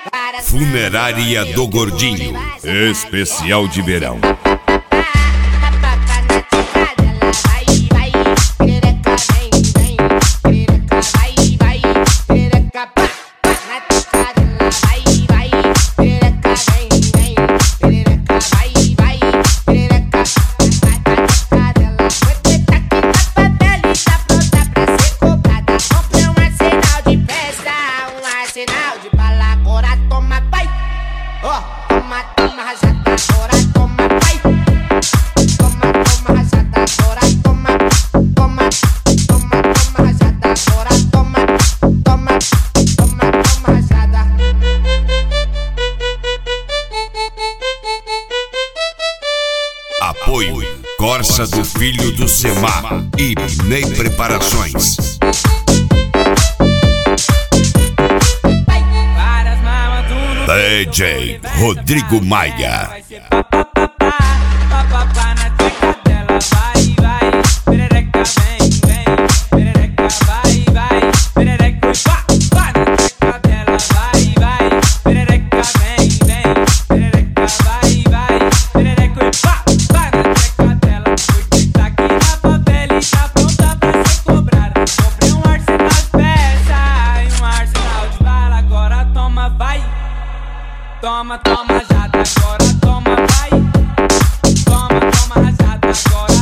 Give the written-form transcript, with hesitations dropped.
Funerária do Gordinho, especial de verão. Apoio Corsa do Filho do Semar e Ney Preparações. DJ Rodrigo Maia. Toma, toma, rajada, agora toma, vai. Toma, toma, rajada, agora.